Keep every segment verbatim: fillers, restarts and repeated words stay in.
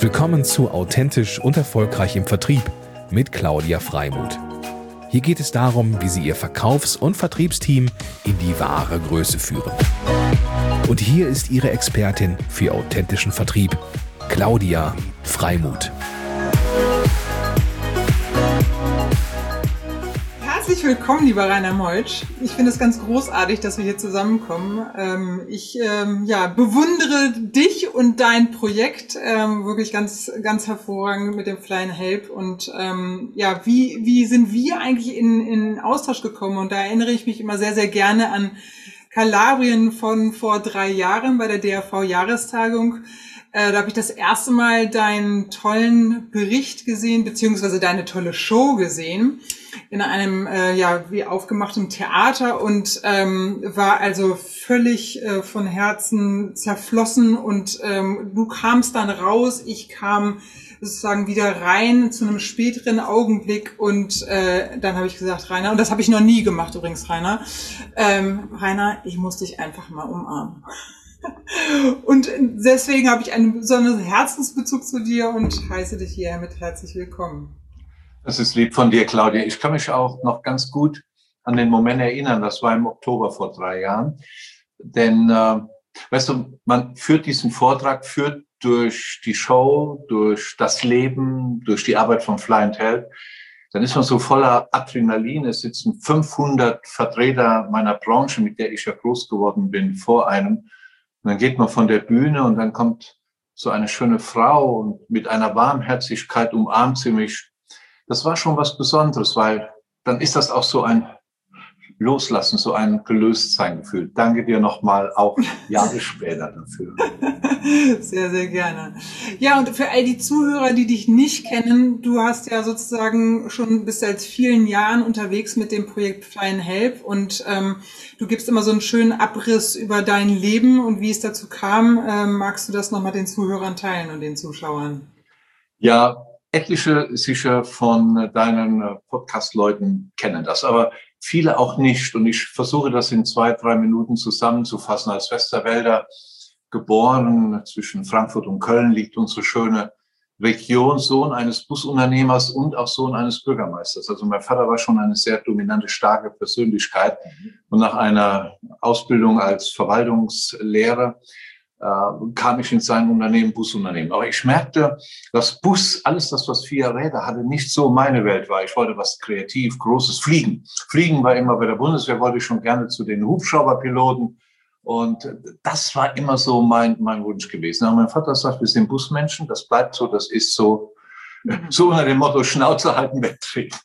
Willkommen zu Authentisch und Erfolgreich im Vertrieb mit Claudia Freimuth. Hier geht es darum, wie Sie Ihr Verkaufs- und Vertriebsteam in die wahre Größe führen. Und hier ist Ihre Expertin für authentischen Vertrieb, Claudia Freimuth. Herzlich willkommen, lieber Rainer Meutsch. Ich finde es ganz großartig, dass wir hier zusammenkommen. Ähm, ich ähm, ja, bewundere dich und dein Projekt ähm, wirklich ganz, ganz hervorragend mit dem Fly and Help. Und ähm, ja, wie, wie sind wir eigentlich in, in Austausch gekommen? Und da erinnere ich mich immer sehr, sehr gerne an Kalabrien von vor drei Jahren bei der D A V-Jahrestagung. Äh, da habe ich das erste Mal deinen tollen Bericht gesehen, beziehungsweise deine tolle Show gesehen, in einem äh, ja wie aufgemachtem Theater und ähm, war also völlig äh, von Herzen zerflossen und ähm, du kamst dann raus, ich kam sozusagen wieder rein zu einem späteren Augenblick und äh, dann habe ich gesagt, Rainer, und das habe ich noch nie gemacht übrigens, Rainer, ähm, Rainer, ich muss dich einfach mal umarmen. Und deswegen habe ich einen besonderen Herzensbezug zu dir und heiße dich hier mit herzlich willkommen. Das ist lieb von dir, Claudia. Ich kann mich auch noch ganz gut an den Moment erinnern. Das war im Oktober vor drei Jahren. Denn, äh, weißt du, man führt diesen Vortrag, führt durch die Show, durch das Leben, durch die Arbeit von Fly and Help. Dann ist man so voller Adrenalin. Es sitzen fünfhundert Vertreter meiner Branche, mit der ich ja groß geworden bin, vor einem. Und dann geht man von der Bühne und dann kommt so eine schöne Frau und mit einer Warmherzigkeit umarmt sie mich. Das war schon was Besonderes, weil dann ist das auch so ein Loslassen, so ein Gelöstsein-Gefühl. Danke dir nochmal auch Jahre später dafür. Sehr, sehr gerne. Ja, und für all die Zuhörer, die dich nicht kennen, du hast ja sozusagen schon bis seit vielen Jahren unterwegs mit dem Projekt Fly and Help und ähm, du gibst immer so einen schönen Abriss über dein Leben und wie es dazu kam. Ähm, magst du das nochmal den Zuhörern teilen und den Zuschauern? Ja, etliche sicher von deinen Podcast-Leuten kennen das, aber viele auch nicht. Und ich versuche das in zwei, drei Minuten zusammenzufassen. Als Westerwälder geboren, zwischen Frankfurt und Köln liegt unsere schöne Region, Sohn eines Busunternehmers und auch Sohn eines Bürgermeisters. Also mein Vater war schon eine sehr dominante, starke Persönlichkeit. Und nach einer Ausbildung als Verwaltungslehrer äh, kam ich in sein Unternehmen, Busunternehmen. Aber ich merkte, dass Bus, alles das, was vier Räder hatte, nicht so meine Welt war. Ich wollte was kreativ, Großes, fliegen. Fliegen war immer bei der Bundeswehr, wollte ich schon gerne zu den Hubschrauberpiloten. Und das war immer so mein, mein Wunsch gewesen. Aber mein Vater sagt, wir sind Busmenschen, das bleibt so, das ist so, so unter dem Motto Schnauze halten, wegtreten.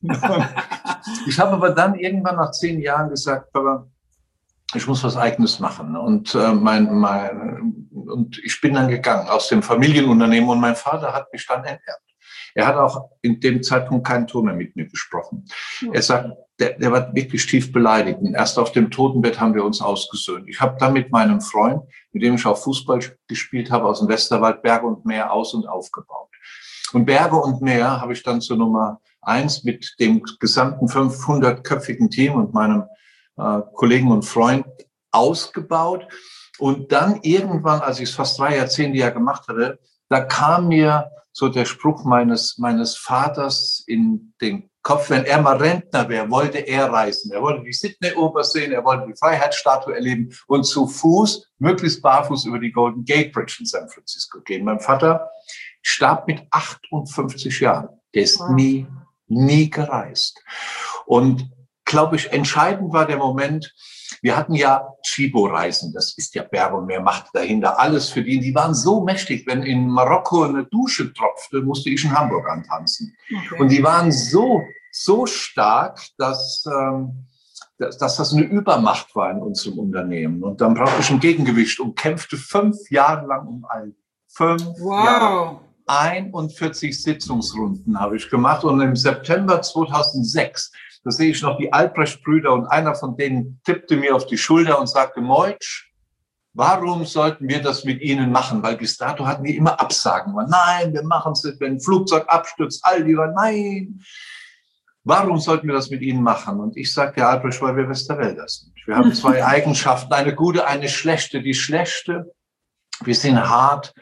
Ich habe aber dann irgendwann nach zehn Jahren gesagt, Papa, ich muss was Eigenes machen. Und, äh, mein, mein, und ich bin dann gegangen aus dem Familienunternehmen und mein Vater hat mich dann enterbt. Er hat auch in dem Zeitpunkt keinen Ton mehr mit mir gesprochen. Er sagt, der, der war wirklich tief beleidigt. Und erst auf dem Totenbett haben wir uns ausgesöhnt. Ich habe dann mit meinem Freund, mit dem ich auch Fußball gespielt habe, aus dem Westerwald, Berge und Meer aus- und aufgebaut. Und Berge und Meer habe ich dann zur Nummer eins mit dem gesamten fünfhundertköpfigen Team und meinem äh, Kollegen und Freund ausgebaut. Und dann irgendwann, als ich es fast drei Jahrzehnte ja gemacht hatte, da kam mir so der Spruch meines, meines Vaters in den Kopf, wenn er mal Rentner wäre, wollte er reisen. Er wollte die Sydney-Oper sehen, er wollte die Freiheitsstatue erleben und zu Fuß, möglichst barfuß über die Golden Gate Bridge in San Francisco gehen. Mein Vater starb mit achtundfünfzig Jahren. Der ist nie, nie gereist. Und, glaube ich, entscheidend war der Moment, wir hatten ja Chibo-Reisen, das ist ja Berg und Meer, Macht dahinter, alles für die. Die waren so mächtig, wenn in Marokko eine Dusche tropfte, musste ich in Hamburg antanzen. Okay. Und die waren so, so stark, dass, ähm, dass, dass das eine Übermacht war in unserem Unternehmen. Und dann brauchte ich ein Gegengewicht und kämpfte fünf Jahre lang um all. Fünf wow. Jahre. einundvierzig Sitzungsrunden habe ich gemacht und im September zweitausendsechs, da sehe ich noch die Albrecht-Brüder und einer von denen tippte mir auf die Schulter und sagte, Meutsch, warum sollten wir das mit Ihnen machen? Weil bis dato hatten wir immer Absagen. Nein, wir machen es nicht, wenn ein Flugzeug abstürzt. All die waren, nein. Warum sollten wir das mit Ihnen machen? Und ich sagte, ja, Albrecht, weil wir Westerwälder sind. Wir haben zwei Eigenschaften, eine gute, eine schlechte. Die schlechte, wir sind hart,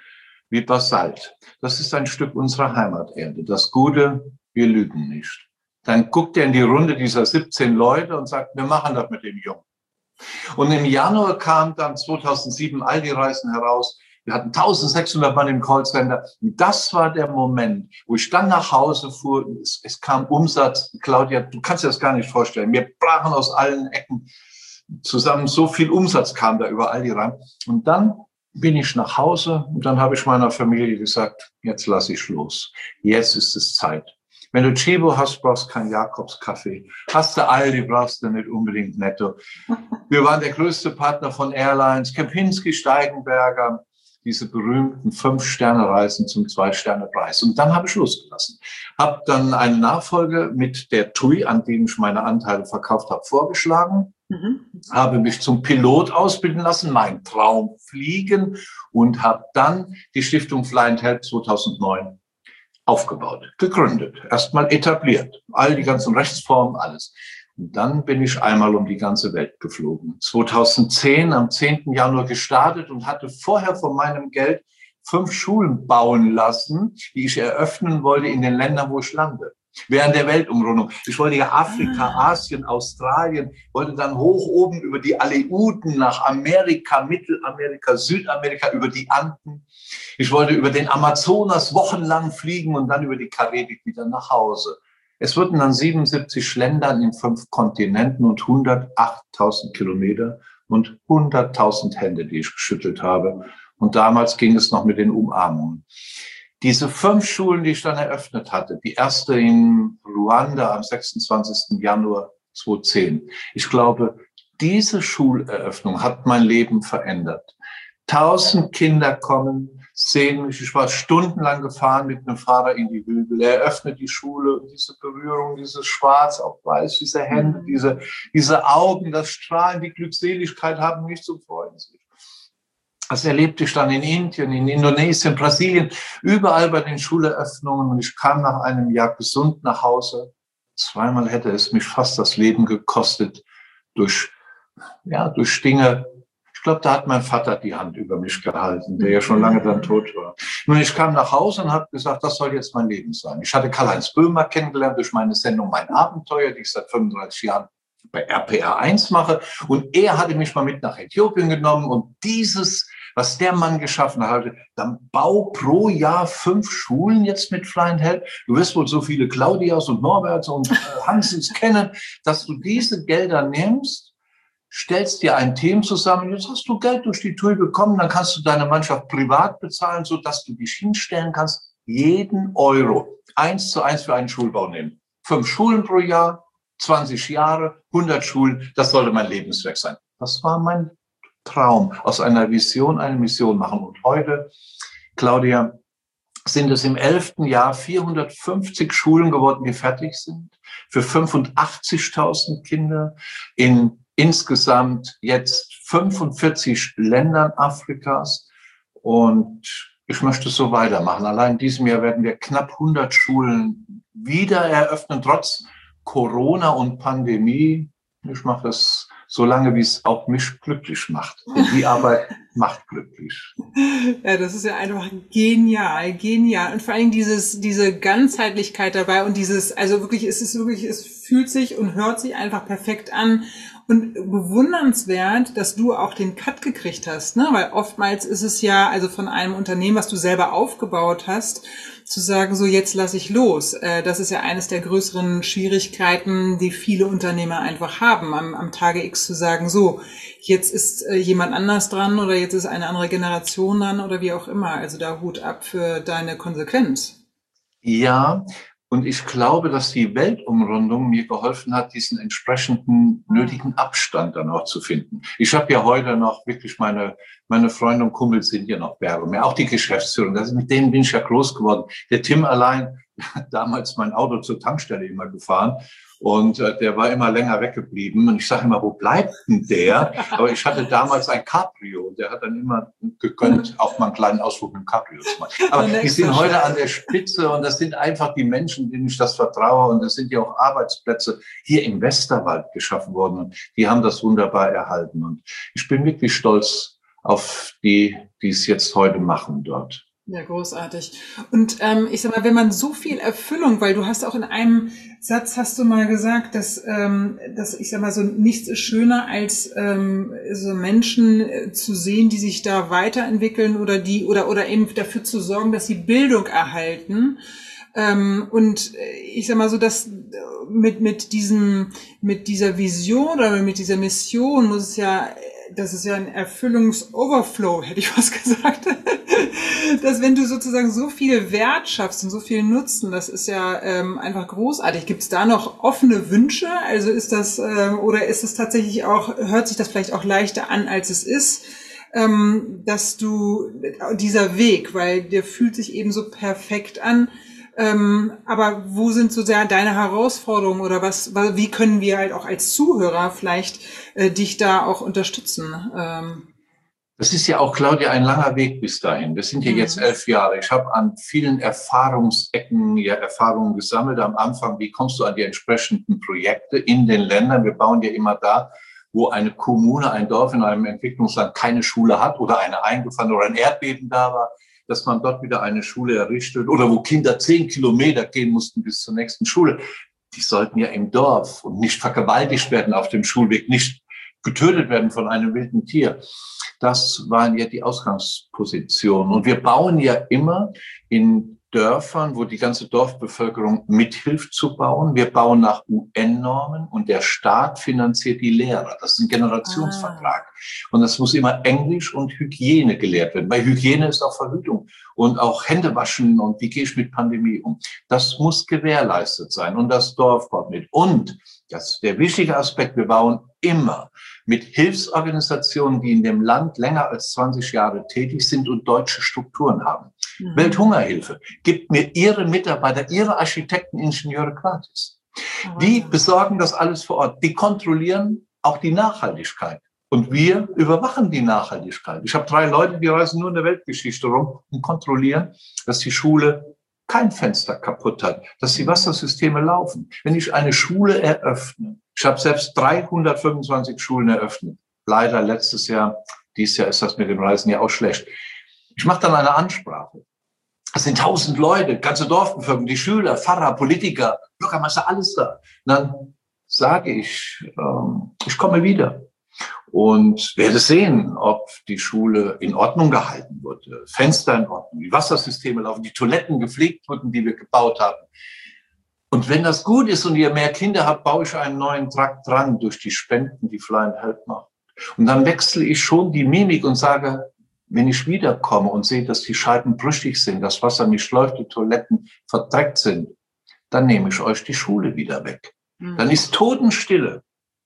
wie Basalt. Das ist ein Stück unserer Heimaterde. Das Gute, wir lügen nicht. Dann guckt er in die Runde dieser siebzehn Leute und sagt, wir machen das mit dem Jungen. Und im Januar kam dann zweitausendsieben Aldi-Reisen heraus. Wir hatten eintausendsechshundert Mann im Callcenter. Und das war der Moment, wo ich dann nach Hause fuhr. Es, es kam Umsatz. Claudia, du kannst dir das gar nicht vorstellen. Wir brachen aus allen Ecken zusammen. So viel Umsatz kam da über Aldi rein. Und dann bin ich nach Hause und dann habe ich meiner Familie gesagt, jetzt lasse ich los. Jetzt ist es Zeit. Wenn du Chibo hast, brauchst du keinen Jakobs-Kaffee. Hast du Aldi, brauchst du nicht unbedingt Netto. Wir waren der größte Partner von Airlines, Kempinski, Steigenberger, diese berühmten Fünf-Sterne-Reisen zum Zwei-Sterne-Preis. Und dann habe ich losgelassen. Habe dann eine Nachfolge mit der T U I, an dem ich meine Anteile verkauft habe, vorgeschlagen. Mhm. Habe mich zum Pilot ausbilden lassen, mein Traum fliegen, und habe dann die Stiftung Fly and Help zweitausendneun aufgebaut, gegründet, erstmal etabliert, all die ganzen Rechtsformen, alles. Und dann bin ich einmal um die ganze Welt geflogen. zweitausendzehn, am zehnten Januar gestartet und hatte vorher von meinem Geld fünf Schulen bauen lassen, die ich eröffnen wollte in den Ländern, wo ich lande. Während der Weltumrundung. Ich wollte ja Afrika, Asien, Australien, wollte dann hoch oben über die Aleuten nach Amerika, Mittelamerika, Südamerika, über die Anden. Ich wollte über den Amazonas wochenlang fliegen und dann über die Karibik wieder nach Hause. Es wurden dann siebenundsiebzig Länder in fünf Kontinenten und hundertachttausend Kilometer und hunderttausend Hände, die ich geschüttelt habe. Und damals ging es noch mit den Umarmungen. Diese fünf Schulen, die ich dann eröffnet hatte, die erste in Ruanda am sechsundzwanzigsten Januar zweitausendzehn. Ich glaube, diese Schuleröffnung hat mein Leben verändert. Tausend Kinder kommen, sehen mich. Ich war stundenlang gefahren mit einem Fahrer in die Hügel. Er öffnet die Schule, diese Berührung, dieses Schwarz auf Weiß, diese Hände, diese, diese Augen, das Strahlen, die Glückseligkeit haben mich zum Freuen. Das erlebte ich dann in Indien, in Indonesien, Brasilien, überall bei den Schuleröffnungen. Und ich kam nach einem Jahr gesund nach Hause. Zweimal hätte es mich fast das Leben gekostet durch, ja, durch Dinge. Ich glaube, da hat mein Vater die Hand über mich gehalten, der ja schon lange dann tot war. Nun, ich kam nach Hause und habe gesagt, das soll jetzt mein Leben sein. Ich hatte Karl-Heinz Böhmer kennengelernt durch meine Sendung Mein Abenteuer, die ich seit fünfunddreißig Jahren bei R P R eins mache. Und er hatte mich mal mit nach Äthiopien genommen und dieses, was der Mann geschaffen hatte, dann bau pro Jahr fünf Schulen jetzt mit Fly and Help. Du wirst wohl so viele Claudias und Norberts und Hansens kennen, dass du diese Gelder nimmst, stellst dir ein Team zusammen, jetzt hast du Geld durch die T U I bekommen, dann kannst du deine Mannschaft privat bezahlen, sodass du dich hinstellen kannst, jeden Euro eins zu eins für einen Schulbau nehmen. Fünf Schulen pro Jahr, zwanzig Jahre, hundert Schulen, das sollte mein Lebenswerk sein. Das war mein Traum, aus einer Vision eine Mission machen. Und heute, Claudia, sind es im elften Jahr vierhundertfünfzig Schulen geworden, die fertig sind, für fünfundachtzigtausend Kinder in insgesamt jetzt fünfundvierzig Ländern Afrikas. Und ich möchte es so weitermachen. Allein in diesem Jahr werden wir knapp hundert Schulen wieder eröffnen, trotz Corona und Pandemie. Ich mache das so lange, wie es auch mich glücklich macht. Und die Arbeit macht glücklich. Ja, das ist ja einfach genial, genial. Und vor allem dieses, diese Ganzheitlichkeit dabei und dieses, also wirklich, es ist wirklich, es fühlt sich und hört sich einfach perfekt an. Und bewundernswert, dass du auch den Cut gekriegt hast, ne? Weil oftmals ist es ja, also von einem Unternehmen, was du selber aufgebaut hast, zu sagen, so jetzt lasse ich los. Äh, das ist ja eines der größeren Schwierigkeiten, die viele Unternehmer einfach haben, am, am Tage X zu sagen, so, jetzt ist äh, jemand anders dran oder jetzt ist eine andere Generation dran oder wie auch immer. Also da Hut ab für deine Konsequenz. Ja, und ich glaube, dass die Weltumrundung mir geholfen hat, diesen entsprechenden nötigen Abstand dann auch zu finden. Ich habe ja heute noch wirklich meine meine Freunde und Kumpels sind ja noch Berge mehr, auch die Geschäftsführung. Das ist, mit denen bin ich ja groß geworden. Der Tim allein hat damals mein Auto zur Tankstelle immer gefahren. Und äh, der war immer länger weggeblieben. Und ich sage immer, wo bleibt denn der? Aber ich hatte damals ein Cabrio. Und der hat dann immer gegönnt, auch mal einen kleinen Ausflug mit dem Cabrio zu machen. Aber die sind heute an der Spitze. Und das sind einfach die Menschen, denen ich das vertraue. Und das sind ja auch Arbeitsplätze hier im Westerwald geschaffen worden. Und die haben das wunderbar erhalten. Und ich bin wirklich stolz auf die, die es jetzt heute machen dort. Ja, großartig. Und ähm, ich sag mal, wenn man so viel Erfüllung, weil du hast auch in einem Satz hast du mal gesagt, dass, ähm, dass ich sag mal, so nichts ist schöner als ähm, so Menschen äh, zu sehen, die sich da weiterentwickeln oder die oder oder eben dafür zu sorgen, dass sie Bildung erhalten. Ähm, und ich sag mal so, dass mit mit diesem mit dieser Vision oder mit dieser Mission muss es ja, das ist ja ein Erfüllungsoverflow, hätte ich was gesagt. Dass wenn du sozusagen so viel Wert schaffst und so viel Nutzen, das ist ja ähm, einfach großartig. Gibt es da noch offene Wünsche? Also ist das äh, oder ist es tatsächlich auch, hört sich das vielleicht auch leichter an, als es ist, ähm, dass du dieser Weg, weil der fühlt sich eben so perfekt an. Ähm, aber wo sind so sehr deine Herausforderungen oder was, wie können wir halt auch als Zuhörer vielleicht äh, dich da auch unterstützen? Ähm, Das ist ja auch, Claudia, ein langer Weg bis dahin. Wir sind hier mhm. jetzt elf Jahre. Ich habe an vielen Erfahrungsecken ja Erfahrungen gesammelt. Am Anfang, wie kommst du an die entsprechenden Projekte in den Ländern? Wir bauen ja immer da, wo eine Kommune, ein Dorf in einem Entwicklungsland keine Schule hat oder eine eingefallen oder ein Erdbeben da war, dass man dort wieder eine Schule errichtet oder wo Kinder zehn Kilometer gehen mussten bis zur nächsten Schule. Die sollten ja im Dorf und nicht vergewaltigt werden auf dem Schulweg, nicht getötet werden von einem wilden Tier. Das waren ja die Ausgangspositionen. Und wir bauen ja immer in Dörfern, wo die ganze Dorfbevölkerung mithilft zu bauen. Wir bauen nach U N-Normen und der Staat finanziert die Lehrer. Das ist ein Generationsvertrag. Ah. Und das muss immer Englisch und Hygiene gelehrt werden. Bei Hygiene ist auch Verhütung und auch Hände waschen und wie gehe ich mit Pandemie um. Das muss gewährleistet sein und das Dorf baut mit. Und das ist der wichtige Aspekt, wir bauen immer mit Hilfsorganisationen, die in dem Land länger als zwanzig Jahre tätig sind und deutsche Strukturen haben. Mhm. Welthungerhilfe gibt mir ihre Mitarbeiter, ihre Architekten, Ingenieure gratis. Mhm. Die besorgen das alles vor Ort. Die kontrollieren auch die Nachhaltigkeit. Und wir überwachen die Nachhaltigkeit. Ich habe drei Leute, die reisen nur in der Weltgeschichte rum und kontrollieren, dass die Schule kein Fenster kaputt hat, dass die Wassersysteme laufen. Wenn ich eine Schule eröffne, ich habe selbst dreihundertfünfundzwanzig Schulen eröffnet. Leider letztes Jahr, dieses Jahr ist das mit dem Reisen ja auch schlecht. Ich mache dann eine Ansprache. Das sind tausend Leute, ganze Dorfbevölkerung, die Schüler, Pfarrer, Politiker, Bürgermeister, alles da. Und dann sage ich, ähm, ich komme wieder und werde sehen, ob die Schule in Ordnung gehalten wurde, Fenster in Ordnung, die Wassersysteme laufen, die Toiletten gepflegt wurden, die wir gebaut haben. Und wenn das gut ist und ihr mehr Kinder habt, baue ich einen neuen Trakt dran durch die Spenden, die Fly and Help macht. Und dann wechsle ich schon die Mimik und sage, wenn ich wiederkomme und sehe, dass die Scheiben brüchig sind, das Wasser nicht läuft, die Toiletten verdreckt sind, dann nehme ich euch die Schule wieder weg. Mhm. Dann ist Totenstille.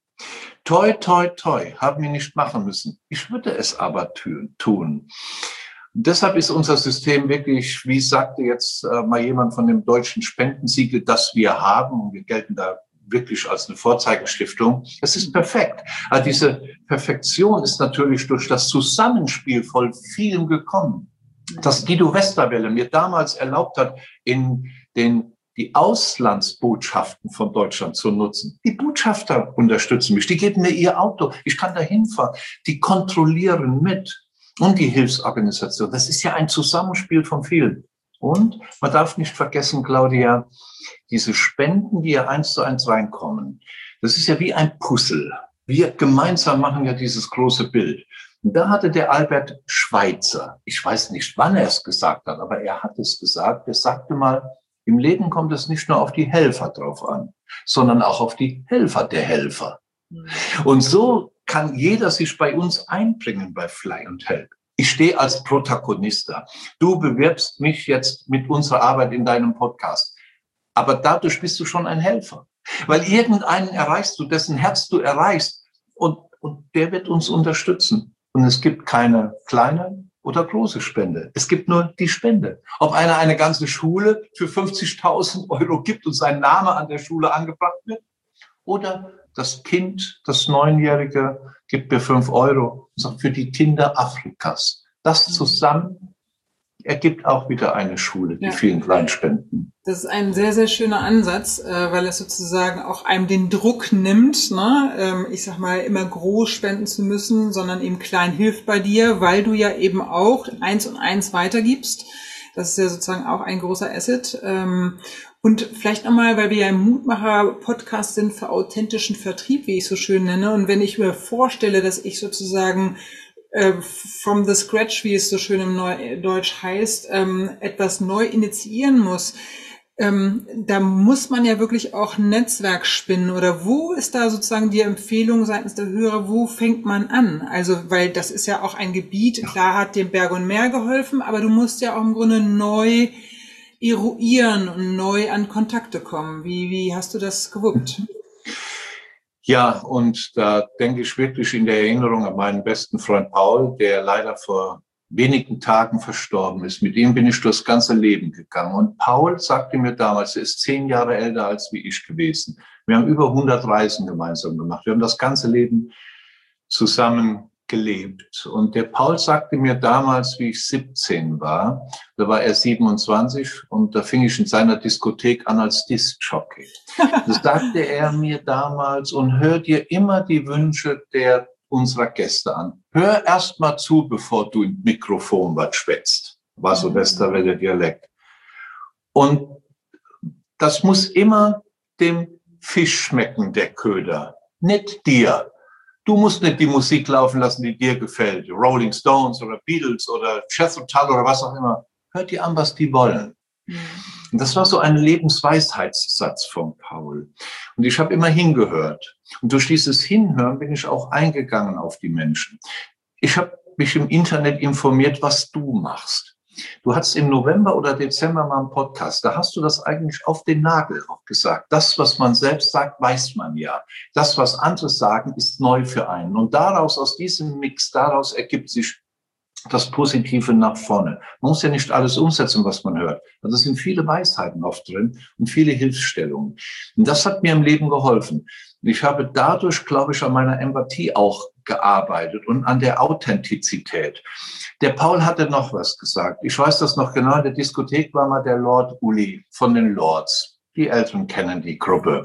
Toi, toi, toi, haben wir nicht machen müssen. Ich würde es aber tun. Und deshalb ist unser System wirklich, wie sagte jetzt äh, mal jemand von dem deutschen Spendensiegel, das wir haben, und wir gelten da wirklich als eine Vorzeigestiftung, es ist perfekt. Aber diese Perfektion ist natürlich durch das Zusammenspiel von vielem gekommen. Dass Guido Westerwelle mir damals erlaubt hat, in den die Auslandsbotschaften von Deutschland zu nutzen. Die Botschafter unterstützen mich, die geben mir ihr Auto, ich kann da hinfahren, die kontrollieren mit. Und die Hilfsorganisation, das ist ja ein Zusammenspiel von vielen. Und man darf nicht vergessen, Claudia, diese Spenden, die ja eins zu eins reinkommen, das ist ja wie ein Puzzle. Wir gemeinsam machen ja dieses große Bild. Und da hatte der Albert Schweitzer, ich weiß nicht, wann er es gesagt hat, aber er hat es gesagt, er sagte mal, im Leben kommt es nicht nur auf die Helfer drauf an, sondern auch auf die Helfer der Helfer. Mhm. Und so kann jeder sich bei uns einbringen bei Fly and Help. Ich stehe als Protagonist da. Du bewirbst mich jetzt mit unserer Arbeit in deinem Podcast. Aber dadurch bist du schon ein Helfer. Weil irgendeinen erreichst du, dessen Herz du erreichst. Und, und der wird uns unterstützen. Und es gibt keine kleine oder große Spende. Es gibt nur die Spende. Ob einer eine ganze Schule für fünfzigtausend Euro gibt und sein Name an der Schule angebracht wird, oder das Kind, das Neunjährige, gibt mir fünf Euro und sagt, für die Kinder Afrikas. Das zusammen ergibt auch wieder eine Schule, die ja. vielen Kleinspenden. Das ist ein sehr, sehr schöner Ansatz, weil es sozusagen auch einem den Druck nimmt, ne? Ich sag mal, immer groß spenden zu müssen, sondern eben klein hilft bei dir, weil du ja eben auch eins und eins weitergibst. Das ist ja sozusagen auch ein großer Asset. Und vielleicht nochmal, weil wir ja im Mutmacher-Podcast sind für authentischen Vertrieb, wie ich so schön nenne. Und wenn ich mir vorstelle, dass ich sozusagen from the scratch, wie es so schön im Neudeutsch heißt, etwas neu initiieren muss, Ähm, da muss man ja wirklich auch ein Netzwerk spinnen. Oder wo ist da sozusagen die Empfehlung seitens der Hörer, wo fängt man an? Also, weil das ist ja auch ein Gebiet, klar hat dem Berg und Meer geholfen, aber du musst ja auch im Grunde neu eruieren und neu an Kontakte kommen. Wie, wie hast du das gewuppt? Ja, und da denke ich wirklich in der Erinnerung an meinen besten Freund Paul, der leider vor wenigen Tagen verstorben ist. Mit ihm bin ich durchs ganze Leben gegangen. Und Paul sagte mir damals, er ist zehn Jahre älter als wie ich gewesen. Wir haben über hundert Reisen gemeinsam gemacht. Wir haben das ganze Leben zusammen gelebt. Und der Paul sagte mir damals, wie ich siebzehn war, da war er siebenundzwanzig und da fing ich in seiner Diskothek an als Diskjockey. Das sagte er mir damals, und hör dir immer die Wünsche der unserer Gäste an. Hör erst mal zu, bevor du im Mikrofon was schwätzt. War so Westerwelle Dialekt. Und das muss immer dem Fisch schmecken, der Köder. Nicht dir. Du musst nicht die Musik laufen lassen, die dir gefällt. Rolling Stones oder Beatles oder Jethro Tull oder was auch immer. Hört dir an, was die wollen. Und das war so ein Lebensweisheitssatz von Paul. Und ich habe immer hingehört. Und durch dieses Hinhören bin ich auch eingegangen auf die Menschen. Ich habe mich im Internet informiert, was du machst. Du hattest im November oder Dezember mal einen Podcast. Da hast du das eigentlich auf den Nagel auch gesagt. Das, was man selbst sagt, weiß man ja. Das, was andere sagen, ist neu für einen. Und daraus, aus diesem Mix, daraus ergibt sich das Positive nach vorne. Man muss ja nicht alles umsetzen, was man hört. Also es sind viele Weisheiten oft drin und viele Hilfsstellungen. Und das hat mir im Leben geholfen. Ich habe dadurch, glaube ich, an meiner Empathie auch gearbeitet und an der Authentizität. Der Paul hatte noch was gesagt. Ich weiß das noch genau. In der Diskothek war mal der Lord Uli von den Lords. Die Älteren kennen die Gruppe.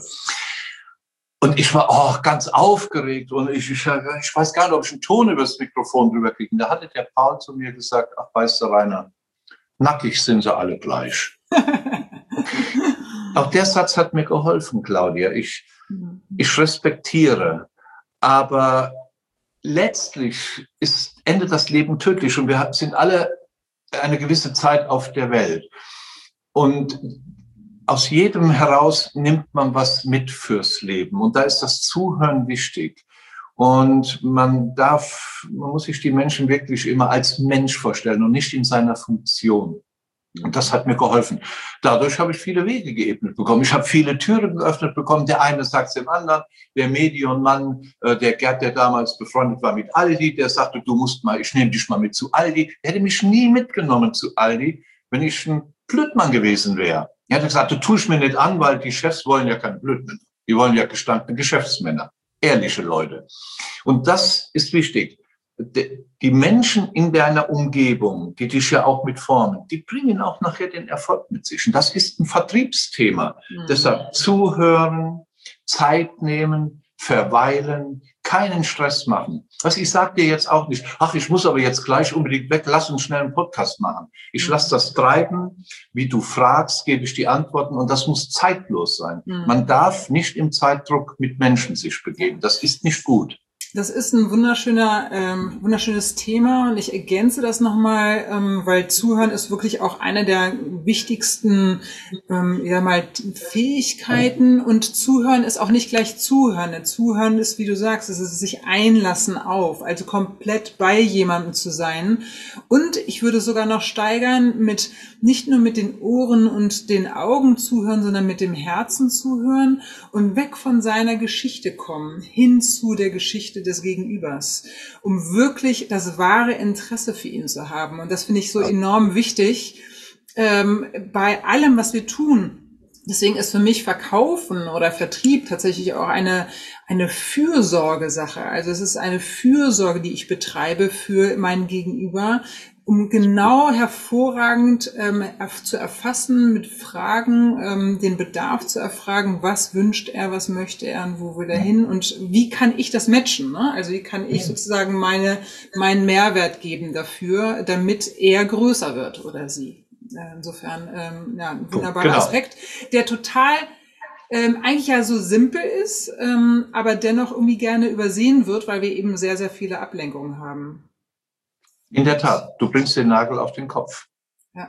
Und ich war auch ganz aufgeregt und ich, ich, ich weiß gar nicht, ob ich einen Ton über das Mikrofon drüber kriege. Und da hatte der Paul zu mir gesagt, ach, weißt du, Rainer, nackig sind sie alle gleich. Auch der Satz hat mir geholfen, Claudia. Ich, ich respektiere, aber letztlich ist, endet das Leben tödlich und wir sind alle eine gewisse Zeit auf der Welt. Und aus jedem heraus nimmt man was mit fürs Leben. Und da ist das Zuhören wichtig. Und man darf, man muss sich die Menschen wirklich immer als Mensch vorstellen und nicht in seiner Funktion. Und das hat mir geholfen. Dadurch habe ich viele Wege geebnet bekommen. Ich habe viele Türen geöffnet bekommen. Der eine sagt es dem anderen. Der Medienmann, äh, der Gerd, der damals befreundet war mit Aldi, der sagte, du musst mal, ich nehme dich mal mit zu Aldi. Der hätte mich nie mitgenommen zu Aldi, wenn ich ein Blödmann gewesen wäre. Er hat gesagt, du tust mir nicht an, weil die Chefs wollen ja keine Blödmänner. Die wollen ja gestandene Geschäftsmänner, ehrliche Leute. Und das ist wichtig. Die Menschen in deiner Umgebung, die dich ja auch mitformen, die bringen auch nachher den Erfolg mit sich. Und das ist ein Vertriebsthema. Mhm. Deshalb zuhören, Zeit nehmen, verweilen, keinen Stress machen. Was ich sage dir jetzt auch nicht, ach, ich muss aber jetzt gleich unbedingt weg, lass uns schnell einen Podcast machen. Ich lasse das treiben, wie du fragst, gebe ich die Antworten und das muss zeitlos sein. Mhm. Man darf nicht im Zeitdruck mit Menschen sich begeben. Das ist nicht gut. Das ist ein wunderschöner, ähm, wunderschönes Thema und ich ergänze das nochmal, ähm, weil Zuhören ist wirklich auch eine der wichtigsten, ähm, ja mal Fähigkeiten und Zuhören ist auch nicht gleich Zuhören. Zuhören ist, wie du sagst, es ist sich einlassen auf, also komplett bei jemandem zu sein und ich würde sogar noch steigern mit, nicht nur mit den Ohren und den Augen zuhören, sondern mit dem Herzen zuhören und weg von seiner Geschichte kommen, hin zu der Geschichte des Gegenübers, um wirklich das wahre Interesse für ihn zu haben. Und das finde ich so enorm wichtig ähm, bei allem, was wir tun. Deswegen ist für mich Verkaufen oder Vertrieb tatsächlich auch eine eine Fürsorgesache. Also es ist eine Fürsorge, die ich betreibe für mein Gegenüber, um genau hervorragend ähm, zu erfassen mit Fragen, ähm, den Bedarf zu erfragen, was wünscht er, was möchte er und wo will er hin und wie kann ich das matchen, ne? Also wie kann ich sozusagen meine meinen Mehrwert geben dafür, damit er größer wird oder sie. Insofern ähm, ja, ein wunderbarer genau. Aspekt, der total ähm, eigentlich ja so simpel ist, ähm, aber dennoch irgendwie gerne übersehen wird, weil wir eben sehr, sehr viele Ablenkungen haben. In der Tat, du bringst den Nagel auf den Kopf. Ja.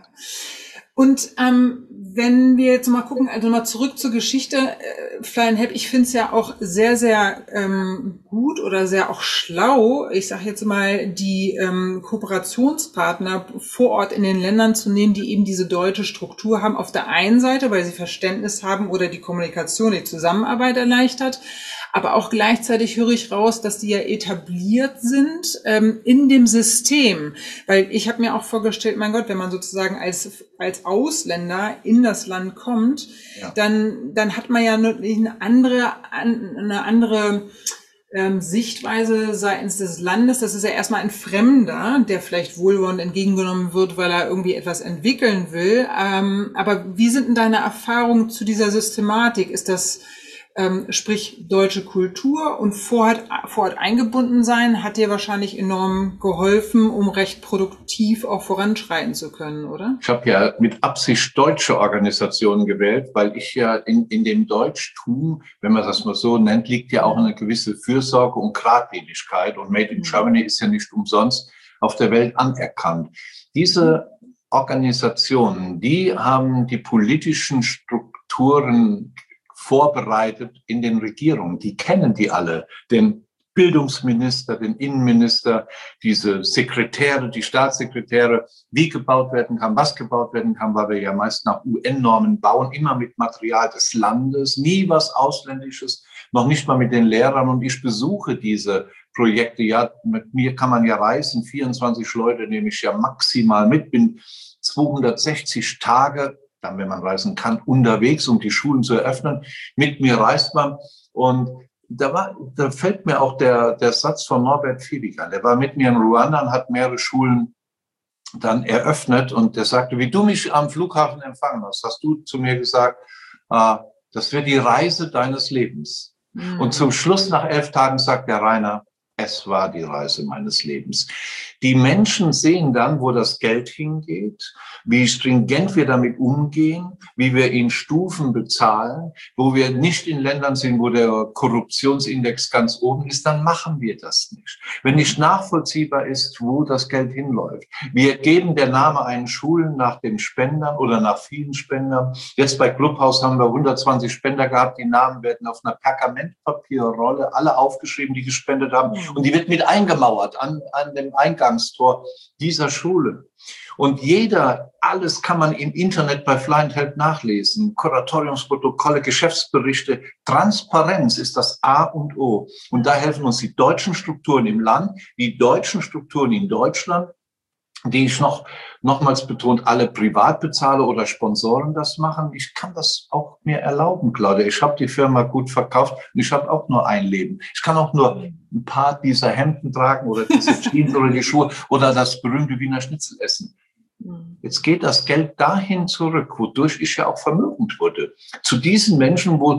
Und ähm, wenn wir jetzt mal gucken, also mal zurück zur Geschichte, äh, Fly and Help, ich finde es ja auch sehr, sehr ähm, gut oder sehr auch schlau, ich sage jetzt mal, die ähm, Kooperationspartner vor Ort in den Ländern zu nehmen, die eben diese deutsche Struktur haben, auf der einen Seite, weil sie Verständnis haben oder die Kommunikation, die Zusammenarbeit erleichtert, aber auch gleichzeitig höre ich raus, dass die ja etabliert sind ähm, in dem System. Weil ich habe mir auch vorgestellt, mein Gott, wenn man sozusagen als als Ausländer in das Land kommt, ja. dann dann hat man ja eine andere eine andere ähm, Sichtweise seitens des Landes. Das ist ja erstmal ein Fremder, der vielleicht wohlwollend entgegengenommen wird, weil er irgendwie etwas entwickeln will. Ähm, aber wie sind denn deine Erfahrungen zu dieser Systematik? Ist das Ähm, sprich deutsche Kultur und vor Ort, vor Ort eingebunden sein, hat dir wahrscheinlich enorm geholfen, um recht produktiv auch voranschreiten zu können, oder? Ich habe ja mit Absicht deutsche Organisationen gewählt, weil ich ja in, in dem Deutschtum, wenn man das mal so nennt, liegt ja auch eine gewisse Fürsorge und Geradlinigkeit. Und Made in Germany ist ja nicht umsonst auf der Welt anerkannt. Diese Organisationen, die haben die politischen Strukturen vorbereitet in den Regierungen. Die kennen die alle, den Bildungsminister, den Innenminister, diese Sekretäre, die Staatssekretäre, wie gebaut werden kann, was gebaut werden kann, weil wir ja meist nach U N-Normen bauen, immer mit Material des Landes, nie was Ausländisches, noch nicht mal mit den Lehrern. Und ich besuche diese Projekte. Ja, mit mir kann man ja reisen, vierundzwanzig Leute nehme ich ja maximal mit, bin zweihundertsechzig Tage, dann, wenn man reisen kann, unterwegs, um die Schulen zu eröffnen. Mit mir reist man. Und da, war, da fällt mir auch der, der Satz von Norbert Fiebig an. Der war mit mir in Ruanda und hat mehrere Schulen dann eröffnet. Und der sagte, wie du mich am Flughafen empfangen hast, hast du zu mir gesagt, äh, das wird die Reise deines Lebens. Mhm. Und zum Schluss, nach elf Tagen, sagt der Rainer, es war die Reise meines Lebens. Die Menschen sehen dann, wo das Geld hingeht, wie stringent wir damit umgehen, wie wir in Stufen bezahlen, wo wir nicht in Ländern sind, wo der Korruptionsindex ganz oben ist, dann machen wir das nicht. Wenn nicht nachvollziehbar ist, wo das Geld hinläuft. Wir geben der Name einen Schulen nach den Spendern oder nach vielen Spendern. Jetzt bei Clubhouse haben wir hundertzwanzig Spender gehabt. Die Namen werden auf einer Pergamentpapierrolle alle aufgeschrieben, die gespendet haben. Und die wird mit eingemauert an, an dem Eingangstor dieser Schule. Und jeder, alles kann man im Internet bei Fly and Help nachlesen. Kuratoriumsprotokolle, Geschäftsberichte. Transparenz ist das A und O. Und da helfen uns die deutschen Strukturen im Land, die deutschen Strukturen in Deutschland, die ich noch, nochmals betont, alle privat bezahle oder Sponsoren das machen. Ich kann das auch mir erlauben, Claudia. Ich habe die Firma gut verkauft und ich habe auch nur ein Leben. Ich kann auch nur ein paar dieser Hemden tragen oder diese Jeans oder die Schuhe oder das berühmte Wiener Schnitzel essen. Jetzt geht das Geld dahin zurück, wodurch ich ja auch vermögend wurde. Zu diesen Menschen, wo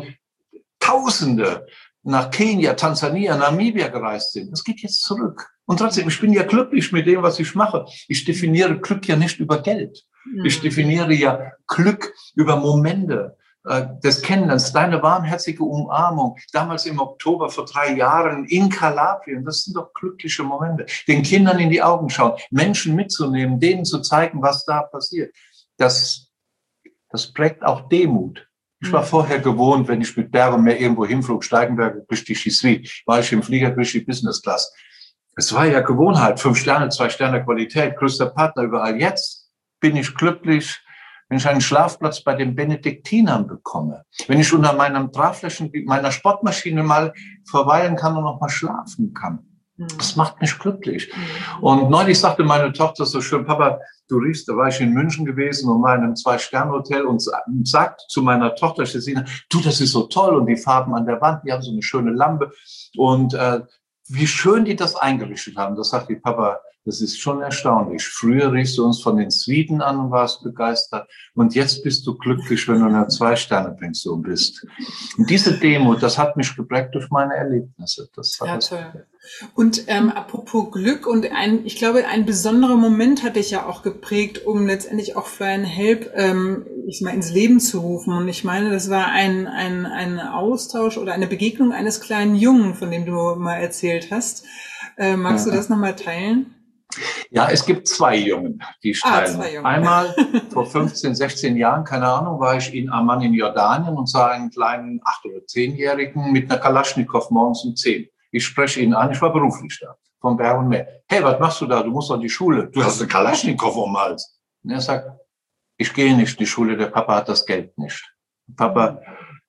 Tausende nach Kenia, Tansania, Namibia gereist sind. Das geht jetzt zurück. Und trotzdem, ich bin ja glücklich mit dem, was ich mache. Ich definiere Glück ja nicht über Geld. Ich definiere ja Glück über Momente äh, des Kennenlernens. Deine warmherzige Umarmung, damals im Oktober vor drei Jahren in Kalabrien, das sind doch glückliche Momente. Den Kindern in die Augen schauen, Menschen mitzunehmen, denen zu zeigen, was da passiert. Das, das prägt auch Demut. Ich war vorher gewohnt, wenn ich mit Bären mehr irgendwo hinflog, Steigenberg, richtig Chisui, war ich im Flieger, richtig Business Class. Es war ja Gewohnheit, fünf Sterne, zwei Sterne Qualität, größter Partner überall. Jetzt bin ich glücklich, wenn ich einen Schlafplatz bei den Benediktinern bekomme. Wenn ich unter meinem Trafflächen, meiner Sportmaschine mal verweilen kann und noch mal schlafen kann. Das macht mich glücklich. Und neulich sagte meine Tochter so schön, Papa, du riechst, da war ich in München gewesen und war in einem Zwei-Sterne-Hotel und sagt zu meiner Tochter, Jessina, du, das ist so toll und die Farben an der Wand, die haben so eine schöne Lampe und äh, wie schön die das eingerichtet haben. Das sagt die Papa, Das ist schon erstaunlich. Früher riefst du uns von den Sweden an und warst begeistert. Und jetzt bist du glücklich, wenn du in einer Zwei-Sterne-Pension bist. Und diese Demut, das hat mich geprägt durch meine Erlebnisse. Das war ja, das. toll. Und ähm, apropos Glück und ein, ich glaube, ein besonderer Moment hat dich ja auch geprägt, um letztendlich auch Fly and Help, ähm, ich mal ins Leben zu rufen. Und ich meine, das war ein, ein, ein Austausch oder eine Begegnung eines kleinen Jungen, von dem du mal erzählt hast. Äh, magst ja. du das nochmal teilen? Ja, es gibt zwei Jungen, die ich ah, teile. Zwei Jungen. Einmal vor fünfzehn, sechzehn Jahren, keine Ahnung, war ich in Amman in Jordanien und sah einen kleinen acht- oder zehnjährigen mit einer Kalaschnikow morgens um zehn. Ich spreche ihn an, ich war beruflich da, vom Berg und Meer. Hey, was machst du da? Du musst doch die Schule. Du hast eine Kalaschnikow um den Hals. Und er sagt, ich gehe nicht in die Schule, der Papa hat das Geld nicht. Papa,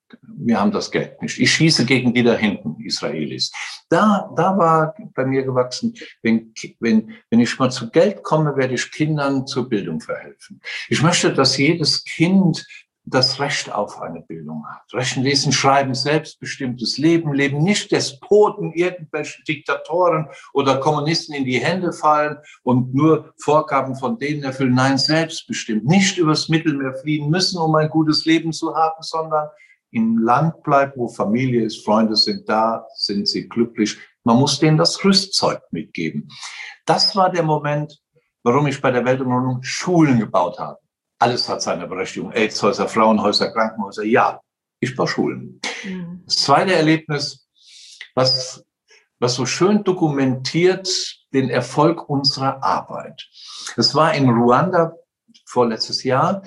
wir haben das Geld nicht. Ich schieße gegen die da hinten, Israelis. Da, da war bei mir gewachsen, wenn, wenn, wenn ich mal zu Geld komme, werde ich Kindern zur Bildung verhelfen. Ich möchte, dass jedes Kind das Recht auf eine Bildung hat. Rechnen, Lesen, Schreiben, selbstbestimmtes Leben, Leben, nicht Despoten, irgendwelche Diktatoren oder Kommunisten in die Hände fallen und nur Vorgaben von denen erfüllen. Nein, selbstbestimmt. Nicht übers Mittelmeer fliehen müssen, um ein gutes Leben zu haben, sondern im Land bleiben, wo Familie ist, Freunde sind da, sind sie glücklich. Man muss denen das Rüstzeug mitgeben. Das war der Moment, warum ich bei der Weltumrundung Schulen gebaut habe. Alles hat seine Berechtigung. Aidshäuser, Frauenhäuser, Krankenhäuser. Ja, ich baue Schulen. Mhm. Das zweite Erlebnis, was, was so schön dokumentiert den Erfolg unserer Arbeit. Es war in Ruanda vorletztes Jahr.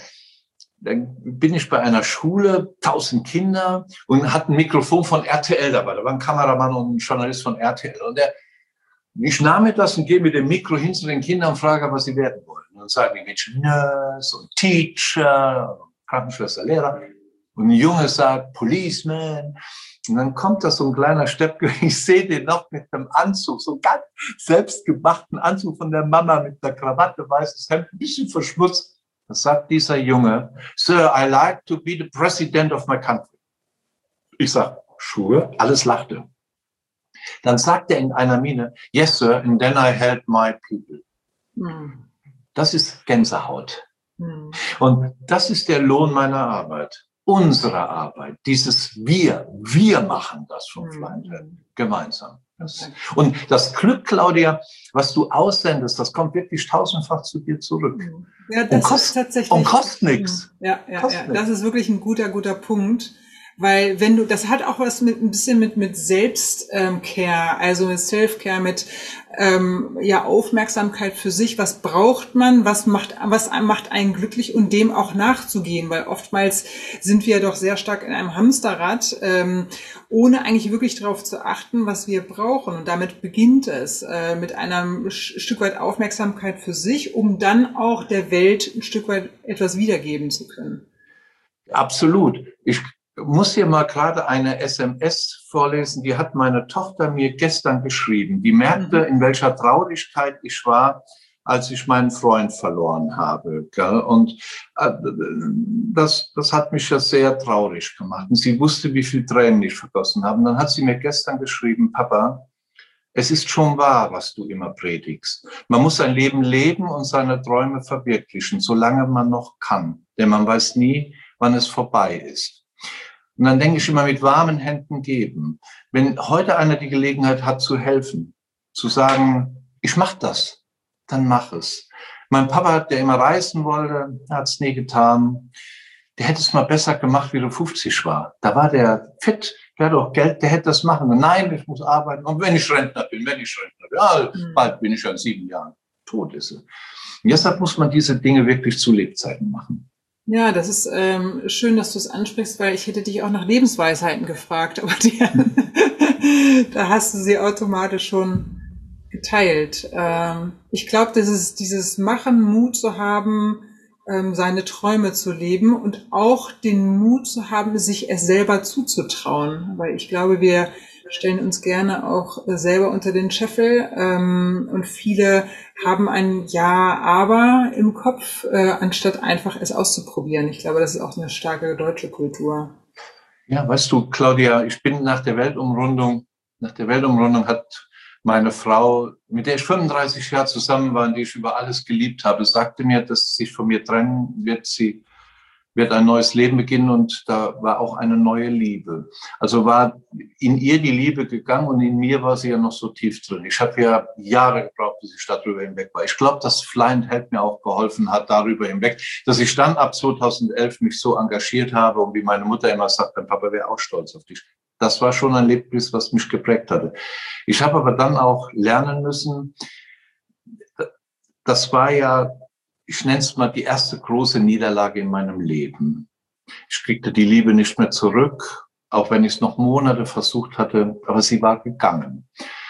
Da bin ich bei einer Schule, tausend Kinder, und hatte ein Mikrofon von R T L dabei. Da war ein Kameramann und ein Journalist von R T L. Und der, ich nahm mir das und gehe mit dem Mikro hin zu den Kindern und frage, was sie werden wollen. Und dann sagen die Menschen Nurse und Teacher, Krankenschwester, Lehrer. Und ein Junge sagt Policeman. Und dann kommt da so ein kleiner Steppke, ich sehe den noch mit einem Anzug, so ganz selbstgemachten Anzug von der Mama mit der Krawatte, weißes Hemd, ein bisschen verschmutzt. Da sagt dieser Junge, Sir, I like to be the president of my country. Ich sage, Schuhe, alles lachte. Dann sagt er in einer Miene, yes, sir, and then I help my people. Mhm. Das ist Gänsehaut. Mhm. Und das ist der Lohn meiner Arbeit, unserer Arbeit. Dieses Wir, wir machen das von mhm. Fly and Help, gemeinsam. Das, und das Glück, Claudia, was du aussendest, das kommt wirklich tausendfach zu dir zurück. Ja, das und kost, ist tatsächlich. Und kostet nichts. Ja, ja, kostet ja, das ist wirklich ein guter, guter Punkt. Weil wenn du, das hat auch was mit ein bisschen mit mit Selbstcare, also mit Self-Care, mit ähm, ja Aufmerksamkeit für sich. Was braucht man? Was macht was macht einen glücklich und dem auch nachzugehen? Weil oftmals sind wir doch sehr stark in einem Hamsterrad, ähm, ohne eigentlich wirklich darauf zu achten, was wir brauchen. Und damit beginnt es äh, mit einem Stück weit Aufmerksamkeit für sich, um dann auch der Welt ein Stück weit etwas wiedergeben zu können. Absolut. Ich muss hier mal gerade eine S M S vorlesen, die hat meine Tochter mir gestern geschrieben. Die merkte, in welcher Traurigkeit ich war, als ich meinen Freund verloren habe. Und das, das hat mich ja sehr traurig gemacht. Und sie wusste, wie viel Tränen ich vergossen habe. Und dann hat sie mir gestern geschrieben, Papa, es ist schon wahr, was du immer predigst. Man muss sein Leben leben und seine Träume verwirklichen, solange man noch kann. Denn man weiß nie, wann es vorbei ist. Und dann denke ich immer, mit warmen Händen geben. Wenn heute einer die Gelegenheit hat, zu helfen, zu sagen, ich mach das, dann mach es. Mein Papa, der immer reisen wollte, hat es nie getan. Der hätte es mal besser gemacht, wie er fünfzig war. Da war der fit, der hat auch Geld, der hätte das machen. Nein, ich muss arbeiten. Und wenn ich Rentner bin, wenn ich Rentner bin, ja, mhm. bald bin ich ja in sieben Jahren tot ist er. Und deshalb muss man diese Dinge wirklich zu Lebzeiten machen. Ja, das ist ähm, schön, dass du es ansprichst, weil ich hätte dich auch nach Lebensweisheiten gefragt, aber die, da hast du sie automatisch schon geteilt. Ähm, ich glaube, das ist dieses Machen, Mut zu haben, ähm, seine Träume zu leben und auch den Mut zu haben, sich es selber zuzutrauen, weil ich glaube, wir stellen uns gerne auch selber unter den Scheffel ähm, und viele haben ein Ja, aber im Kopf, äh, anstatt einfach es auszuprobieren. Ich glaube, das ist auch eine starke deutsche Kultur. Ja, weißt du, Claudia, ich bin nach der Weltumrundung, nach der Weltumrundung hat Meine Frau, mit der ich fünfunddreißig Jahre zusammen war und die ich über alles geliebt habe, sagte mir, dass sie sich von mir trennen wird. Sie wird ein neues Leben beginnen und da war auch eine neue Liebe. Also war in ihr die Liebe gegangen und in mir war sie ja noch so tief drin. Ich habe ja Jahre gebraucht, bis ich darüber hinweg war. Ich glaube, dass Fly and Help mir auch geholfen hat, darüber hinweg, dass ich dann ab zweitausendelf mich so engagiert habe und wie meine Mutter immer sagt, dein Papa wäre auch stolz auf dich. Das war schon ein Erlebnis, was mich geprägt hatte. Ich habe aber dann auch lernen müssen, das war ja, ich nenne es mal die erste große Niederlage in meinem Leben. Ich kriegte die Liebe nicht mehr zurück, auch wenn ich es noch Monate versucht hatte, aber sie war gegangen.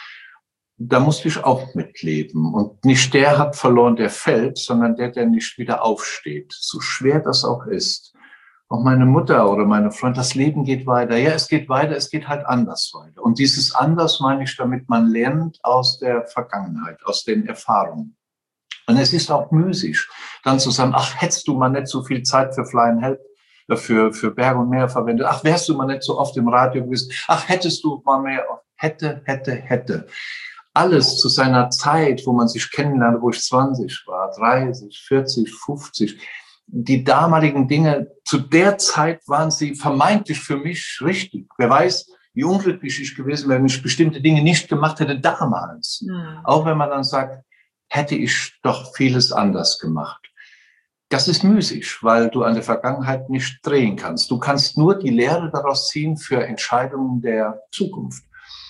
Da musste ich auch mitleben. Und nicht der hat verloren, der fällt, sondern der, der nicht wieder aufsteht. So schwer das auch ist. Auch meine Mutter oder meine Freunde, das Leben geht weiter. Ja, es geht weiter, es geht halt anders weiter. Und dieses anders meine ich damit, man lernt aus der Vergangenheit, aus den Erfahrungen. Und es ist auch müßig, dann zu sagen, ach, hättest du mal nicht so viel Zeit für Fly and Help, für, für Berg und Meer verwendet. Ach, wärst du mal nicht so oft im Radio gewesen. Ach, hättest du mal mehr, hätte, hätte, hätte. Alles zu seiner Zeit, wo man sich kennenlernte, wo ich zwanzig war, dreißig, vierzig, fünfzig. Die damaligen Dinge, zu der Zeit waren sie vermeintlich für mich richtig. Wer weiß, wie unglücklich ich gewesen wäre, wenn ich bestimmte Dinge nicht gemacht hätte damals. Mhm. Auch wenn man dann sagt, hätte ich doch vieles anders gemacht. Das ist müßig, weil du an der Vergangenheit nicht drehen kannst. Du kannst nur die Lehre daraus ziehen für Entscheidungen der Zukunft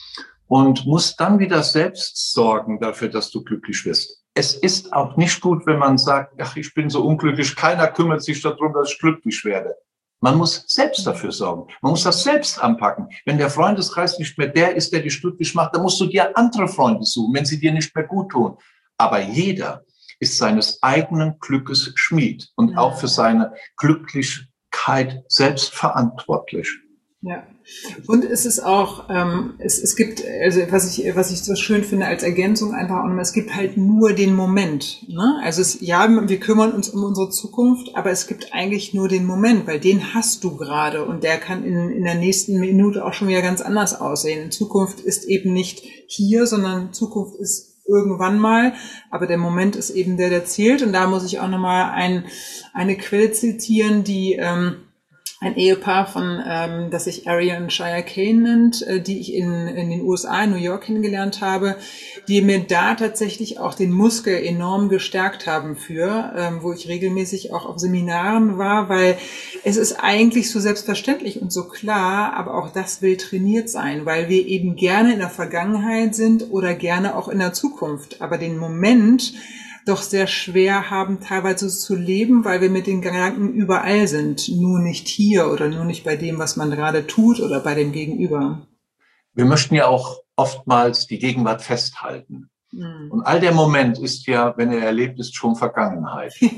und musst dann wieder selbst sorgen dafür, dass du glücklich wirst. Es ist auch nicht gut, wenn man sagt, ach, ich bin so unglücklich, keiner kümmert sich darum, dass ich glücklich werde. Man muss selbst dafür sorgen. Man muss das selbst anpacken. Wenn der Freundeskreis nicht mehr der ist, der dich glücklich macht, dann musst du dir andere Freunde suchen, wenn sie dir nicht mehr gut tun. Aber jeder ist seines eigenen Glückes Schmied und auch für seine Glücklichkeit selbst verantwortlich. Ja, und es ist auch, ähm, es, es gibt, also was ich, was ich so schön finde als Ergänzung einfach, und es gibt halt nur den Moment. Ne? Also es, ja, wir kümmern uns um unsere Zukunft, aber es gibt eigentlich nur den Moment, weil den hast du gerade und der kann in, in der nächsten Minute auch schon wieder ganz anders aussehen. Zukunft ist eben nicht hier, sondern Zukunft ist irgendwann mal, aber der Moment ist eben der, der zählt. Und da muss ich auch nochmal ein, eine Quelle zitieren, die ähm, ein Ehepaar von, ähm, das sich Ariel und Shia Kane nennt, äh, die ich in, in den U S A, in New York kennengelernt habe, die mir da tatsächlich auch den Muskel enorm gestärkt haben für, ähm, wo ich regelmäßig auch auf Seminaren war, weil es ist eigentlich so selbstverständlich und so klar, aber auch das will trainiert sein, weil wir eben gerne in der Vergangenheit sind oder gerne auch in der Zukunft, aber den Moment doch sehr schwer haben, teilweise zu leben, weil wir mit den Gedanken überall sind, nur nicht hier oder nur nicht bei dem, was man gerade tut oder bei dem Gegenüber. Wir möchten ja auch oftmals die Gegenwart festhalten. Mhm. Und all der Moment ist ja, wenn er erlebt ist, schon Vergangenheit. Ja.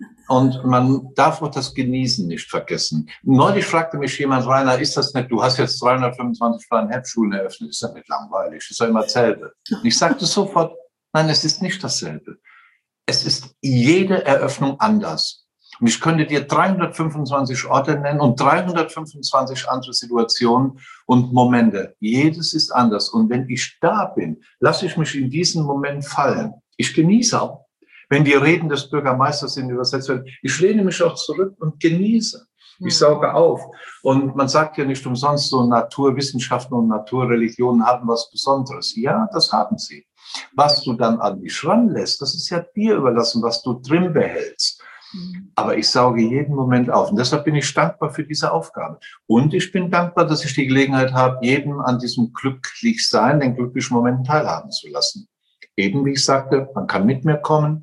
Und man darf auch das Genießen nicht vergessen. Neulich fragte mich jemand, Rainer, ist das nicht, du hast jetzt dreihundertfünfundzwanzig Fly and Help Schulen eröffnet, ist das nicht langweilig? Ist doch immer dasselbe. Und ich sagte sofort, nein, es ist nicht dasselbe. Es ist jede Eröffnung anders. Und ich könnte dir dreihundertfünfundzwanzig Orte nennen und dreihundertfünfundzwanzig andere Situationen und Momente. Jedes ist anders. Und wenn ich da bin, lasse ich mich in diesen Moment fallen. Ich genieße auch. Wenn die Reden des Bürgermeisters sind übersetzt werden, ich lehne mich auch zurück und genieße. Ich sauge auf. Und man sagt ja nicht umsonst, so Naturwissenschaften und Naturreligionen haben was Besonderes. Ja, das haben sie. Was du dann an dich ranlässt, das ist ja dir überlassen, was du drin behältst. Aber ich sauge jeden Moment auf. Und deshalb bin ich dankbar für diese Aufgabe. Und ich bin dankbar, dass ich die Gelegenheit habe, jedem an diesem Glücklichsein, den glücklichen Momenten teilhaben zu lassen. Eben, wie ich sagte, man kann mit mir kommen,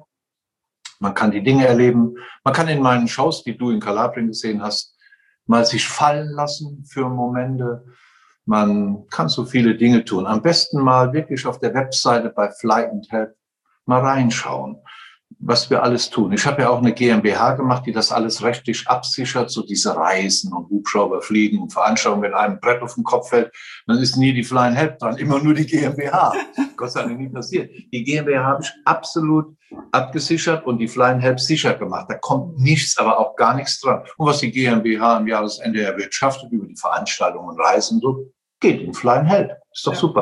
man kann die Dinge erleben, man kann in meinen Shows, die du in Kalabrien gesehen hast, mal sich fallen lassen für Momente. Man kann so viele Dinge tun. Am besten mal wirklich auf der Webseite bei Fly and Help mal reinschauen, was wir alles tun. Ich habe ja auch eine GmbH gemacht, die das alles rechtlich absichert, so diese Reisen und Hubschrauber fliegen und Veranstaltungen, wenn einem ein Brett auf den Kopf fällt, dann ist nie die Fly and Help dran, immer nur die GmbH. Gott sei Dank nie passiert. Die GmbH habe ich absolut abgesichert und die Fly and Help sicher gemacht. Da kommt nichts, aber auch gar nichts dran. Und was die GmbH am Jahresende erwirtschaftet über die Veranstaltungen und Reisen, so geht in Fly and Help. Ist doch ja. super.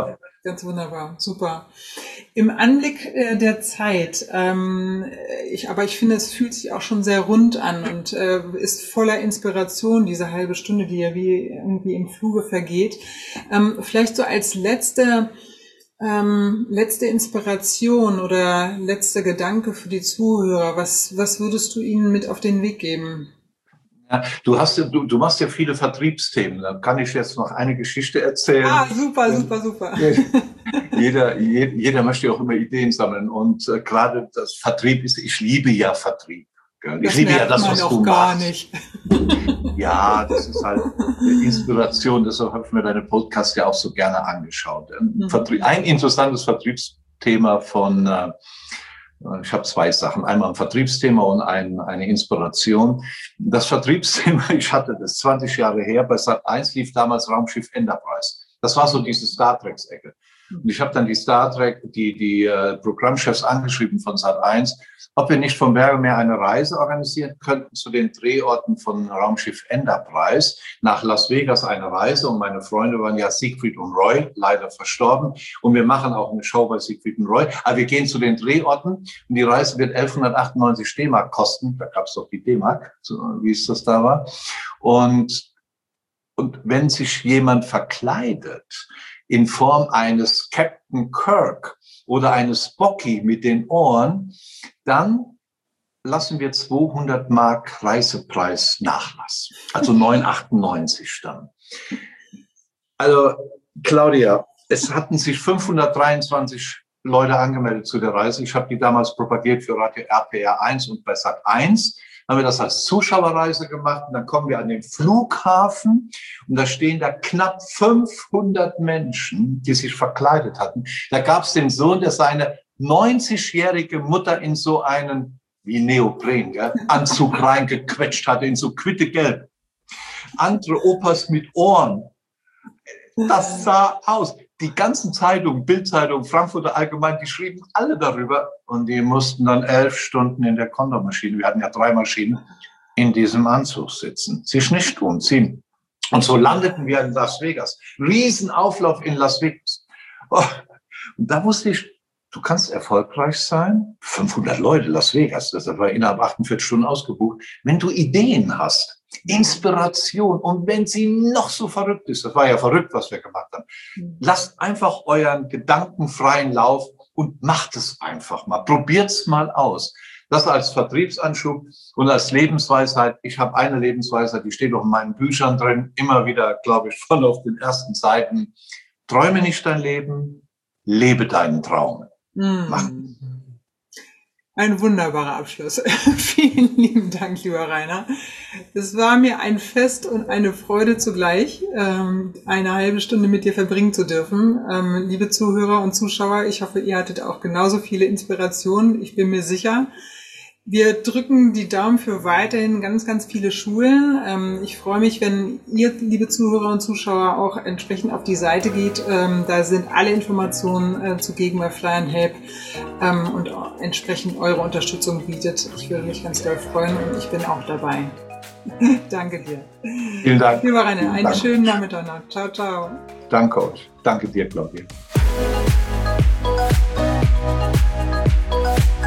Ganz wunderbar, super. Im Anblick äh, der Zeit, ähm, ich, aber ich finde, es fühlt sich auch schon sehr rund an und äh, ist voller Inspiration, diese halbe Stunde, die ja wie irgendwie im Fluge vergeht. Ähm, vielleicht so als letzte, ähm, letzte Inspiration oder letzter Gedanke für die Zuhörer, was, was würdest du ihnen mit auf den Weg geben? Ja, du hast ja, du, du machst ja viele Vertriebsthemen. Da kann ich jetzt noch eine Geschichte erzählen. Ah, super, super, super. Jeder, jeder, jeder möchte ja auch immer Ideen sammeln. Und äh, gerade das Vertrieb ist, ich liebe ja Vertrieb. Gell? Ich das liebe ja merkt das, man was auch du gar machst. Nicht. Ja, das ist halt Inspiration. Deshalb habe ich mir deine Podcasts ja auch so gerne angeschaut. Mhm. Vertrieb, ein interessantes Vertriebsthema von äh, Ich habe zwei Sachen, einmal ein Vertriebsthema und ein, eine Inspiration. Das Vertriebsthema, ich hatte das zwanzig Jahre her, bei Sat eins lief damals Raumschiff Enterprise. Das war so diese Star Trek-Ecke. Und ich habe dann die Star Trek, die, die äh, Programmchefs angeschrieben von Sat eins, ob wir nicht vom Berge mehr eine Reise organisieren könnten zu den Drehorten von Raumschiff Enterprise, nach Las Vegas eine Reise. Und meine Freunde waren ja Siegfried und Roy, leider verstorben. Und wir machen auch eine Show bei Siegfried und Roy. Aber wir gehen zu den Drehorten und die Reise wird elfhundertachtundneunzig D-Mark kosten. Da gab es doch die D-Mark, so, wie es das da war. Und, und wenn sich jemand verkleidet in Form eines Captain Kirk oder eines Spocky mit den Ohren, dann lassen wir zweihundert Mark Reisepreis Nachlass. Also neun achtundneunzig dann. Also, Claudia, es hatten sich fünfhundertdreiundzwanzig Leute angemeldet zu der Reise. Ich habe die damals propagiert für Radio R P R eins und bei Sat eins. Haben wir das als Zuschauerreise gemacht und dann kommen wir an den Flughafen und da stehen da knapp fünfhundert Menschen, die sich verkleidet hatten. Da gab es den Sohn, der seine neunzigjährige Mutter in so einen, wie Neopren, gell, Anzug reingequetscht hatte, in so quittegelb. Andere Opas mit Ohren. Das sah aus. Die ganzen Zeitungen, Bild-Zeitung, Frankfurter Allgemein, die schrieben alle darüber und die mussten dann elf Stunden in der Condor-Maschine, wir hatten ja drei Maschinen, in diesem Anzug sitzen. Sich nicht tun, ziehen. Und so landeten wir in Las Vegas. Riesenauflauf in Las Vegas. Oh, und da wusste ich, du kannst erfolgreich sein. fünfhundert Leute, Las Vegas, das war innerhalb achtundvierzig Stunden ausgebucht. Wenn du Ideen hast, Inspiration, und wenn sie noch so verrückt ist, das war ja verrückt, was wir gemacht haben, lasst einfach euren Gedanken freien Lauf und macht es einfach mal. Probiert's mal aus. Das als Vertriebsanschub und als Lebensweisheit. Ich habe eine Lebensweisheit, die steht auch in meinen Büchern drin, immer wieder, glaube ich, voll auf den ersten Seiten. Träume nicht dein Leben, lebe deinen Traum. Mach. Ein wunderbarer Abschluss. Vielen lieben Dank, lieber Rainer. Es war mir ein Fest und eine Freude zugleich, ähm, eine halbe Stunde mit dir verbringen zu dürfen. Ähm, liebe Zuhörer und Zuschauer, ich hoffe, ihr hattet auch genauso viele Inspirationen. Ich bin mir sicher. Wir drücken die Daumen für weiterhin ganz, ganz viele Schulen. Ähm, ich freue mich, wenn ihr, liebe Zuhörer und Zuschauer, auch entsprechend auf die Seite geht. Ähm, da sind alle Informationen äh, zugegen bei Fly and Help ähm, und auch entsprechend eure Unterstützung bietet. Ich würde mich ganz doll freuen und ich bin auch dabei. Danke dir. Vielen Dank. Lieber Rainer, einen Dank. Schönen Nachmittag noch. Ciao, ciao. Danke euch. Danke dir, Claudia.